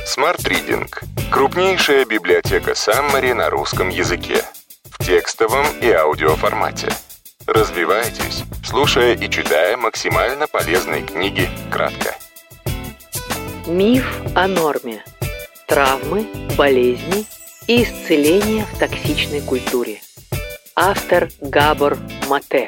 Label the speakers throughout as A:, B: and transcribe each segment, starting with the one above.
A: Smart Reading – крупнейшая библиотека Summary на русском языке. В текстовом и аудиоформате. Развивайтесь, слушая и читая максимально полезные книги кратко.
B: Миф о норме. Травмы, болезни и исцеление в токсичной культуре. Автор Габор Мате.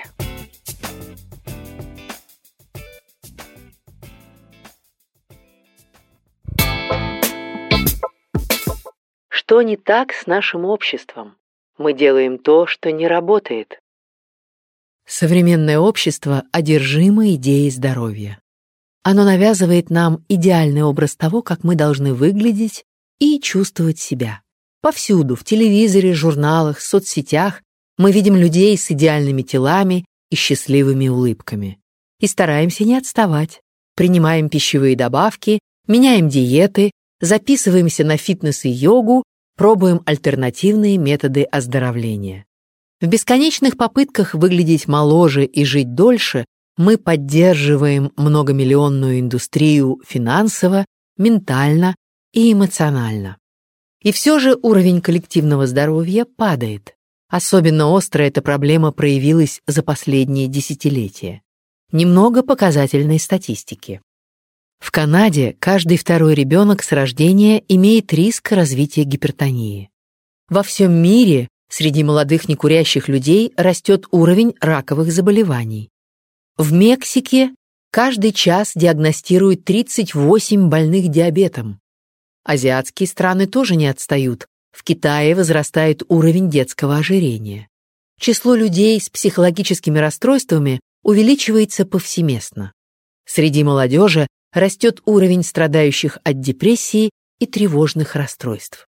B: Что не так с нашим обществом? Мы делаем то, что не работает.
C: Современное общество одержимо идеей здоровья. Оно навязывает нам идеальный образ того, как мы должны выглядеть и чувствовать себя. Повсюду, в телевизоре, журналах, соцсетях мы видим людей с идеальными телами и счастливыми улыбками. И стараемся не отставать. Принимаем пищевые добавки, меняем диеты, записываемся на фитнес и йогу, пробуем альтернативные методы оздоровления. В бесконечных попытках выглядеть моложе и жить дольше мы поддерживаем многомиллионную индустрию финансово, ментально и эмоционально. И все же уровень коллективного здоровья падает. Особенно остро эта проблема проявилась за последние десятилетия. Немного показательной статистики. В Канаде каждый второй ребенок с рождения имеет риск развития гипертонии. Во всем мире среди молодых некурящих людей растет уровень раковых заболеваний. В Мексике каждый час диагностируют 38 больных диабетом. Азиатские страны тоже не отстают. В Китае возрастает уровень детского ожирения. Число людей с психологическими расстройствами увеличивается повсеместно. Среди молодежи растет уровень страдающих от депрессии и тревожных расстройств.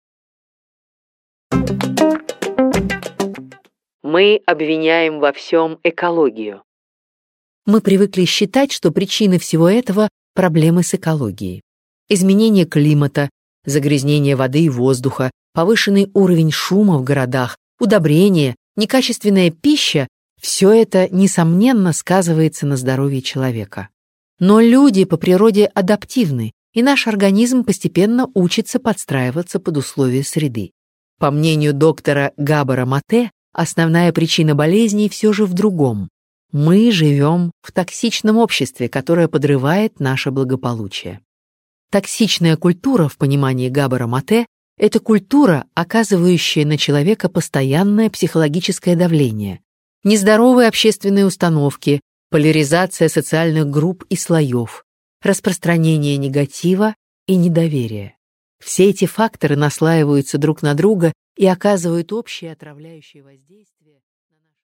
B: Мы обвиняем во всем экологию.
C: Мы привыкли считать, что причины всего этого – проблемы с экологией. Изменение климата, загрязнение воды и воздуха, повышенный уровень шума в городах, удобрения, некачественная пища – все это, несомненно, сказывается на здоровье человека. Но люди по природе адаптивны, и наш организм постепенно учится подстраиваться под условия среды. По мнению доктора Габора Мате, основная причина болезней все же в другом. Мы живем в токсичном обществе, которое подрывает наше благополучие. Токсичная культура, в понимании Габора Мате, это культура, оказывающая на человека постоянное психологическое давление, нездоровые общественные установки, поляризация социальных групп и слоев, распространение негатива и недоверия. Все эти факторы наслаиваются друг на друга и оказывают общее отравляющее воздействие на наше